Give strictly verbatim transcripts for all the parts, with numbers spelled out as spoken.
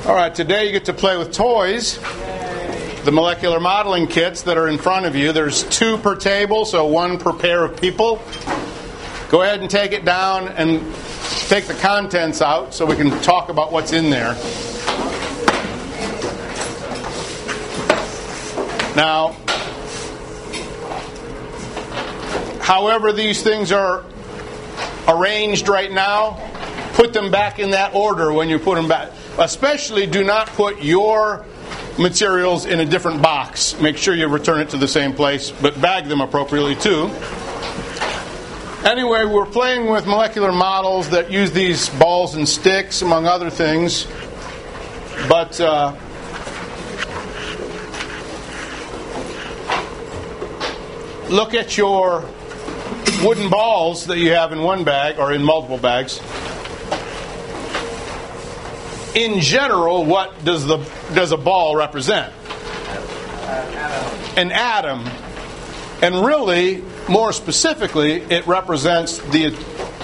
All right, today you get to play with toys. The molecular modeling kits that are in front of you. There's two per table, so one per pair of people. Go ahead and take it down and take the contents out so we can talk about what's in there. Now, however these things are arranged right now, put them back in that order when you put them back. Especially do not put your materials in a different box. Make sure you return it to the same place, but bag them appropriately too. Anyway, we're playing with molecular models that use these balls and sticks, among other things. But uh, look at your wooden balls that you have in one bag or in multiple bags. In general, what does the does a ball represent? An atom. And really, more specifically, it represents the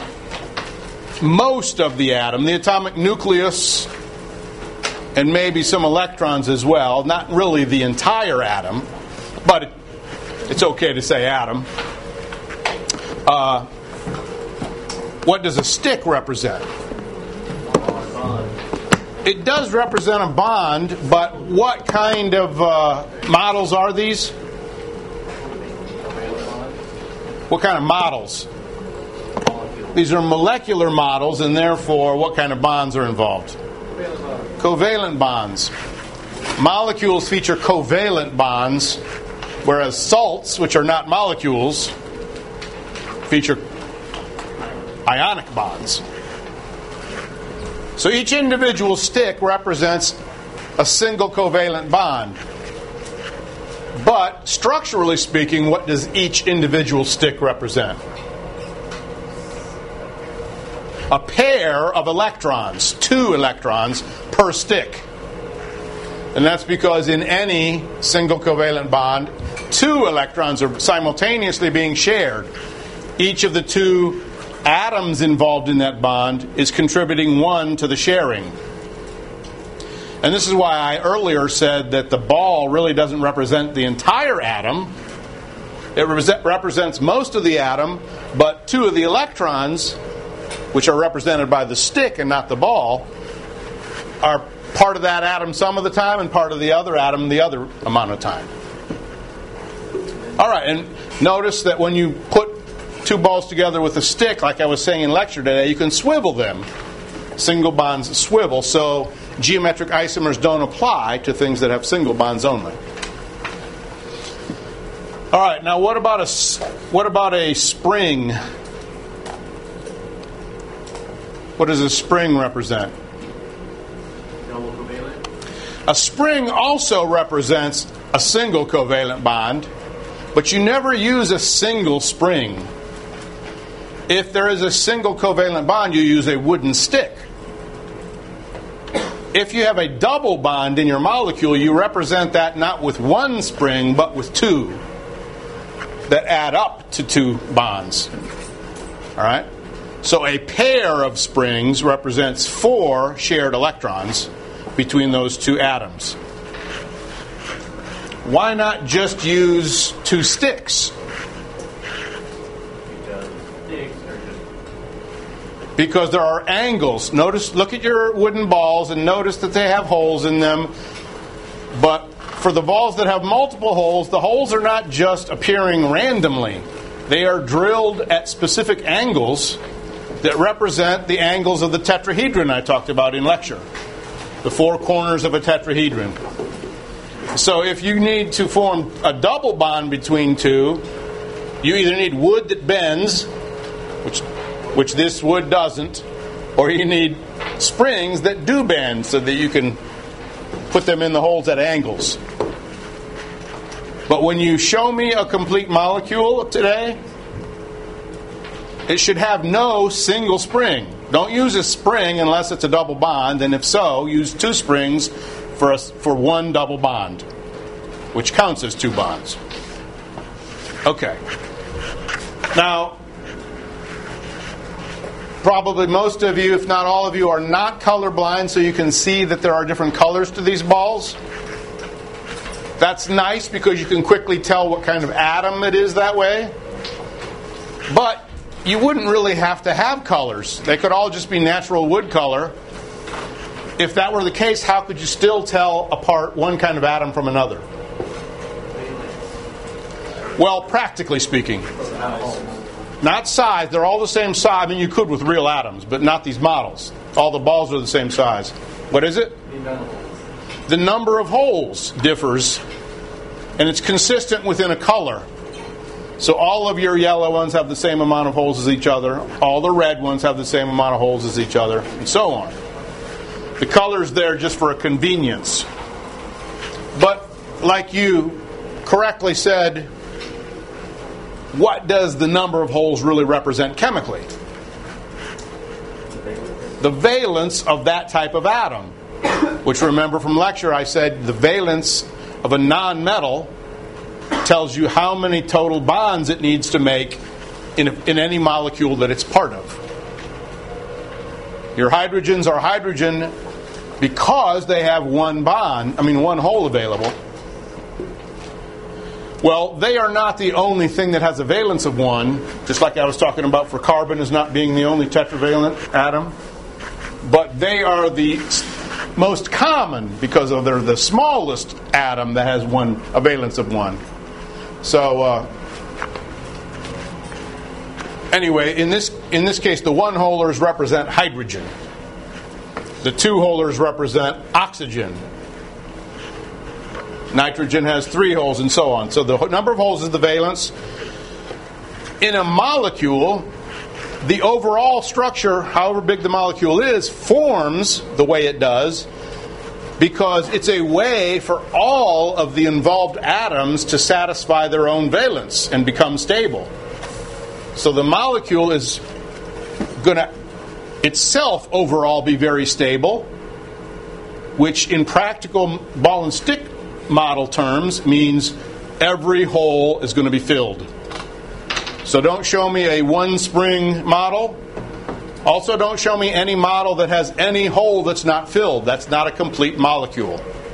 most of the atom, the atomic nucleus, and maybe some electrons as well. Not really the entire atom, but it, it's okay to say atom. Uh, what does a stick represent? It does represent a bond, but what kind of uh, models are these? What kind of models? These are molecular models, and therefore, what kind of bonds are involved? Covalent bonds. Molecules feature covalent bonds, whereas salts, which are not molecules, feature ionic bonds. So each individual stick represents a single covalent bond. But structurally speaking, what does each individual stick represent? A pair of electrons, two electrons per stick. And that's because in any single covalent bond, two electrons are simultaneously being shared. Each of the two atoms involved in that bond is contributing one to the sharing. And this is why I earlier said that the ball really doesn't represent the entire atom. It re- represents most of the atom, but two of the electrons, which are represented by the stick and not the ball, are part of that atom some of the time and part of the other atom the other amount of time. All right, and notice that when you put two balls together with a stick, like I was saying in lecture today, you can swivel them. Single bonds swivel, so geometric isomers don't apply to things that have single bonds only. All right, now what about a what about a spring? What does a spring represent? Double covalent. A spring also represents a single covalent bond, but you never use a single spring. If there is a single covalent bond, you use a wooden stick. If you have a double bond in your molecule, you represent that not with one spring, but with two that add up to two bonds. All right? So a pair of springs represents four shared electrons between those two atoms. Why not just use two sticks? Because there are angles. Notice, look at your wooden balls and notice that they have holes in them. But for the balls that have multiple holes, the holes are not just appearing randomly. They are drilled at specific angles that represent the angles of the tetrahedron I talked about in lecture. The four corners of a tetrahedron. So if you need to form a double bond between two, you either need wood that bends, which which this wood doesn't, or you need springs that do bend so that you can put them in the holes at angles. But when you show me a complete molecule today, it should have no single spring. Don't use a spring unless it's a double bond, and if so, use two springs for, a, for one double bond, which counts as two bonds. Okay. Now, probably most of you, if not all of you, are not colorblind, so you can see that there are different colors to these balls. That's nice because you can quickly tell what kind of atom it is that way. But you wouldn't really have to have colors. They could all just be natural wood color. If that were the case, how could you still tell apart one kind of atom from another? Well, practically speaking. Not size. They're all the same size. I mean, you could with real atoms, but not these models. All the balls are the same size. What is it? The number of holes differs, and it's consistent within a color. So all of your yellow ones have the same amount of holes as each other. All the red ones have the same amount of holes as each other, and so on. The color's there just for a convenience. But like you correctly said, what does the number of holes really represent chemically? The valence of that type of atom. Which, remember from lecture, I said the valence of a non-metal tells you how many total bonds it needs to make in, a, in any molecule that it's part of. Your hydrogens are hydrogen because they have one bond, I mean one hole available. Well, they are not the only thing that has a valence of one, just like I was talking about for carbon as not being the only tetravalent atom. But they are the most common because of they're the smallest atom that has one a valence of one. So uh, anyway, in this in this case, the one holers represent hydrogen. The two holers represent oxygen. Nitrogen has three holes, and so on. So the number of holes is the valence. In a molecule, the overall structure, however big the molecule is, forms the way it does because it's a way for all of the involved atoms to satisfy their own valence and become stable. So the molecule is going to itself overall be very stable, which in practical ball and stick model terms means every hole is going to be filled. So don't show me a one-spring model. Also, don't show me any model that has any hole that's not filled. That's not a complete molecule.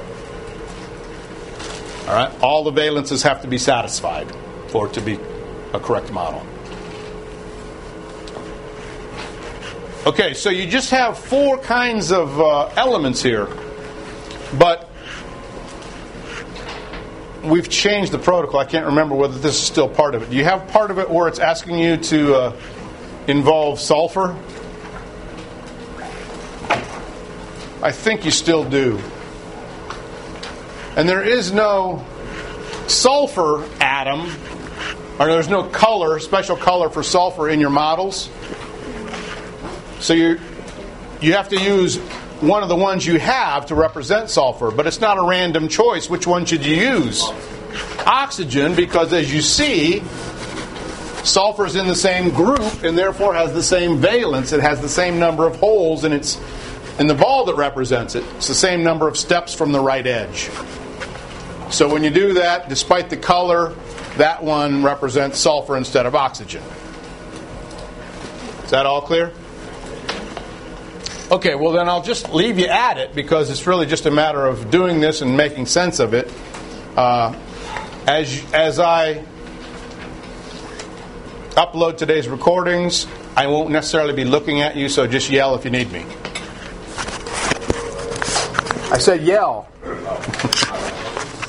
All right? All the valences have to be satisfied for it to be a correct model. Okay, so you just have four kinds of uh, elements here. But we've changed the protocol. I can't remember whether this is still part of it. Do you have part of it where it's asking you to uh, involve sulfur? I think you still do. And there is no sulfur atom, or there's no color, special color for sulfur in your models. So you you have to use one of the ones you have to represent sulfur, but it's not a random choice. Which one should you use? Oxygen, because as you see, sulfur is in the same group and therefore has the same valence. It has the same number of holes in its in the ball that represents it. It's the same number of steps from the right edge. So when you do that, despite the color, that one represents sulfur instead of oxygen. Is that all clear? Okay, well then I'll just leave you at it because it's really just a matter of doing this and making sense of it. Uh, as as I upload today's recordings, I won't necessarily be looking at you, so just yell if you need me. I said yell.